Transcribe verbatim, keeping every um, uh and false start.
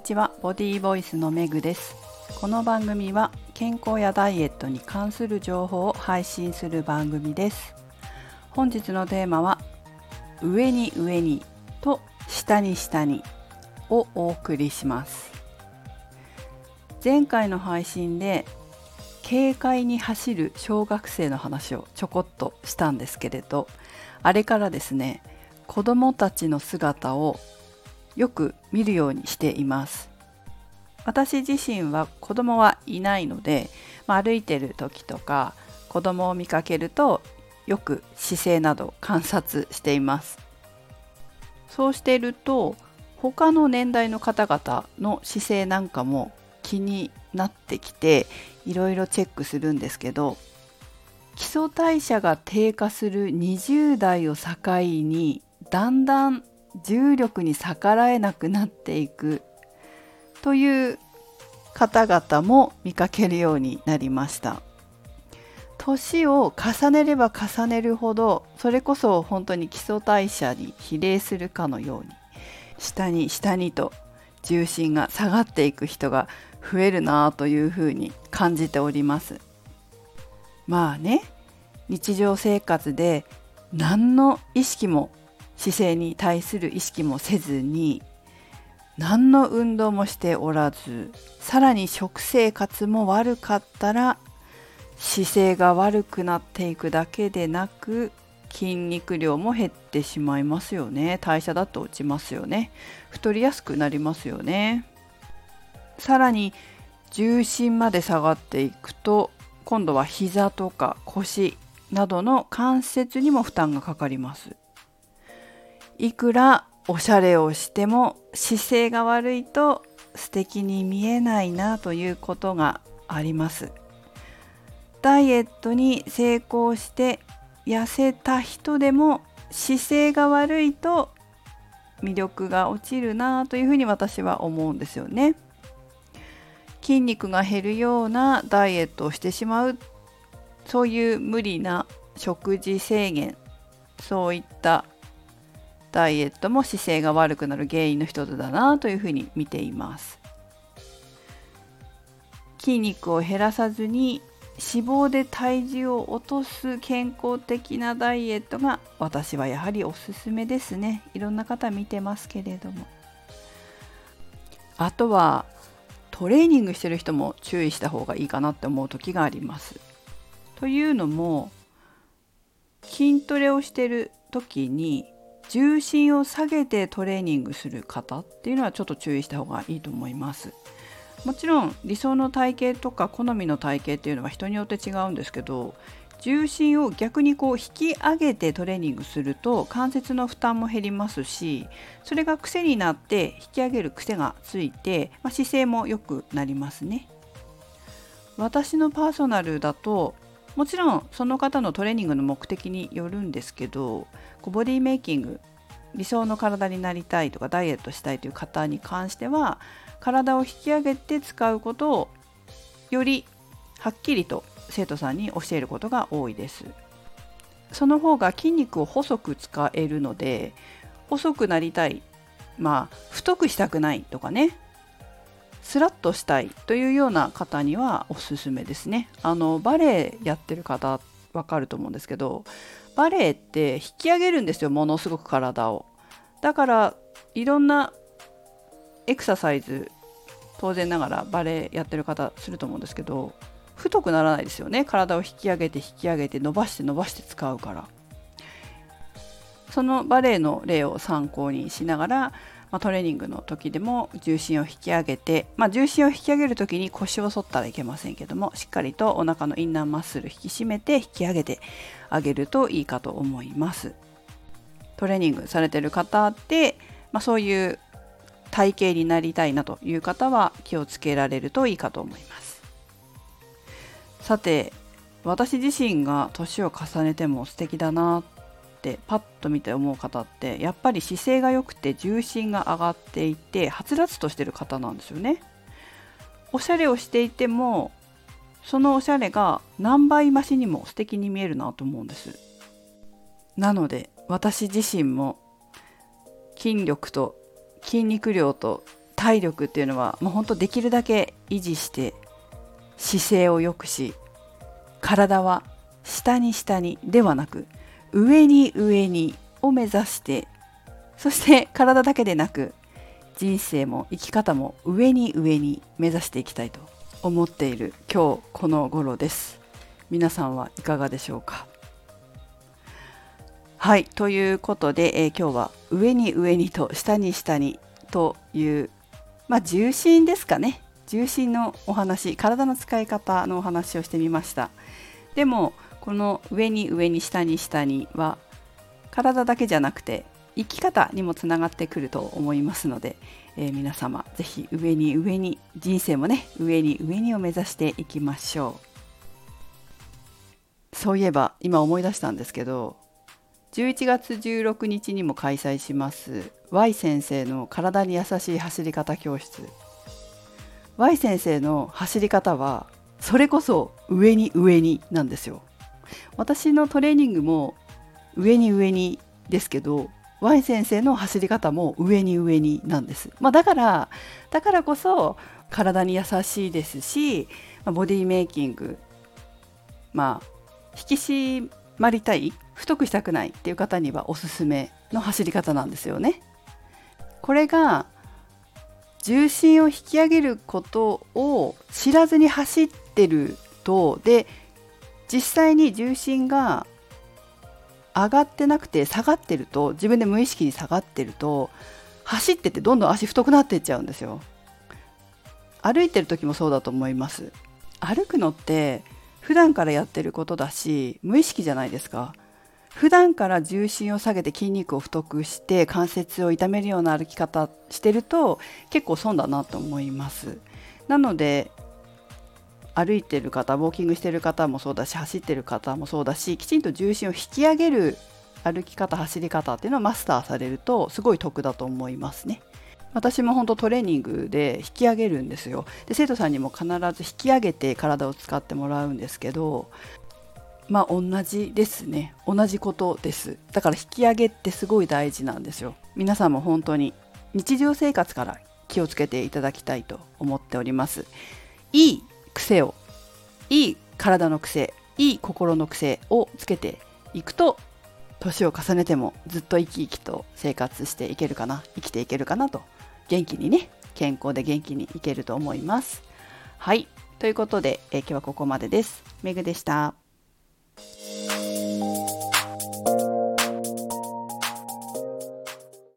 ちは、ボディーボイスのめぐです。この番組は健康やダイエットに関する情報を配信する番組です。本日のテーマは上に上にと下に下にをお送りします。前回の配信で軽快に走る小学生の話をちょこっとしたんですけれど、あれからですね、子どもたちの姿をよく見るようにしています。私自身は子供はいないので、まあ、歩いてる時とか子供を見かけるとよく姿勢など観察しています。そうしていると他の年代の方々の姿勢なんかも気になってきていろいろチェックするんですけど、基礎代謝が低下するにじゅう代を境にだんだん重力に逆らえなくなっていくという方々も見かけるようになりました。年を重ねれば重ねるほど、それこそ本当に基礎代謝に比例するかのように下に下にと重心が下がっていく人が増えるなというふうに感じております。まあね、日常生活で何の意識も姿勢に対する意識もせずに、何の運動もしておらず、さらに食生活も悪かったら姿勢が悪くなっていくだけでなく、筋肉量も減ってしまいますよね。代謝だと落ちますよね。太りやすくなりますよね。さらに重心まで下がっていくと、今度は膝とか腰などの関節にも負担がかかります。いくらおしゃれをしても姿勢が悪いと素敵に見えないなということがあります。ダイエットに成功して痩せた人でも姿勢が悪いと魅力が落ちるなというふうに私は思うんですよね。筋肉が減るようなダイエットをしてしまう、そういう無理な食事制限、そういったダイエットも姿勢が悪くなる原因の一つだなというふうに見ています。筋肉を減らさずに脂肪で体重を落とす健康的なダイエットが私はやはりおすすめですね。いろんな方見てますけれども、あとはトレーニングしてる人も注意した方がいいかなって思う時があります。というのも、筋トレをしてる時に重心を下げてトレーニングする方っていうのはちょっと注意した方がいいと思います。もちろん理想の体型とか好みの体型っていうのは人によって違うんですけど、重心を逆にこう引き上げてトレーニングすると関節の負担も減りますし、それが癖になって引き上げる癖がついて、まあ、姿勢も良くなりますね。私のパーソナルだともちろんその方のトレーニングの目的によるんですけど、ボディメイキング、理想の体になりたいとかダイエットしたいという方に関しては、体を引き上げて使うことをよりはっきりと生徒さんに教えることが多いです。その方が筋肉を細く使えるので、細くなりたい、まあ太くしたくないとかね、スラッとしたいというような方にはおすすめですね。あのバレエやってる方わかると思うんですけど、バレエって引き上げるんですよ、ものすごく体を。だからいろんなエクササイズ、当然ながらバレエやってる方すると思うんですけど、太くならないですよね。体を引き上げて引き上げて伸ばして伸ばして使うから。そのバレエの例を参考にしながら、まあ、トレーニングの時でも重心を引き上げて、まあ、重心を引き上げる時に腰を反ったらいけませんけども、しっかりとお腹のインナーマッスル引き締めて引き上げてあげるといいかと思います。トレーニングされてる方で、まあ、そういう体型になりたいなという方は気をつけられるといいかと思います。さて、私自身が年を重ねても素敵だなってパッと見て思う方って、やっぱり姿勢が良くて重心が上がっていてはつらつとしてる方なんですよね。おしゃれをしていてもそのおしゃれが何倍増しにも素敵に見えるなと思うんです。なので私自身も筋力と筋肉量と体力っていうのはもう本当できるだけ維持して姿勢を良くし、体は下に下にではなく上に上にを目指して、そして体だけでなく人生も生き方も上に上に目指していきたいと思っている今日この頃です。皆さんはいかがでしょうか。はい、ということで、えー、今日は上に上にと下に下にという、まあ、重心ですかね。重心のお話、体の使い方のお話をしてみました。でもこの上に上に下に下には体だけじゃなくて生き方にもつながってくると思いますので、えー、皆様ぜひ上に上に、人生もね上に上にを目指していきましょう。そういえば今思い出したんですけど、じゅういちがつじゅうろくにちにも開催します Y 先生の体に優しい走り方教室。 Y 先生の走り方はそれこそ上に上になんですよ。私のトレーニングも上に上にですけど、 Y 先生の走り方も上に上になんです。まあ、だからだからこそ体に優しいですし、ボディメイキング、まあ引き締まりたい、太くしたくないっていう方にはおすすめの走り方なんですよね。これが重心を引き上げることを知らずに走ってると、で実際に重心が上がってなくて下がってると、自分で無意識に下がってると走っててどんどん足太くなっていっちゃうんですよ。歩いてる時もそうだと思います。歩くのって普段からやってることだし無意識じゃないですか。普段から重心を下げて筋肉を太くして関節を痛めるような歩き方してると結構損だなと思います。なので歩いてる方、ウォーキングしてる方もそうだし、走ってる方もそうだし、きちんと重心を引き上げる歩き方、走り方っていうのをマスターされるとすごい得だと思いますね。私も本当トレーニングで引き上げるんですよ。で生徒さんにも必ず引き上げて体を使ってもらうんですけど、まあ同じですね。同じことです。だから引き上げってすごい大事なんですよ。皆さんも本当に日常生活から気をつけていただきたいと思っております。いい癖を、いい体の癖、いい心の癖をつけていくと、年を重ねてもずっと生き生きと生活していけるかな、生きていけるかなと、元気にね、健康で元気にいけると思います。はい、ということで、えー、今日はここまでです。めぐでした。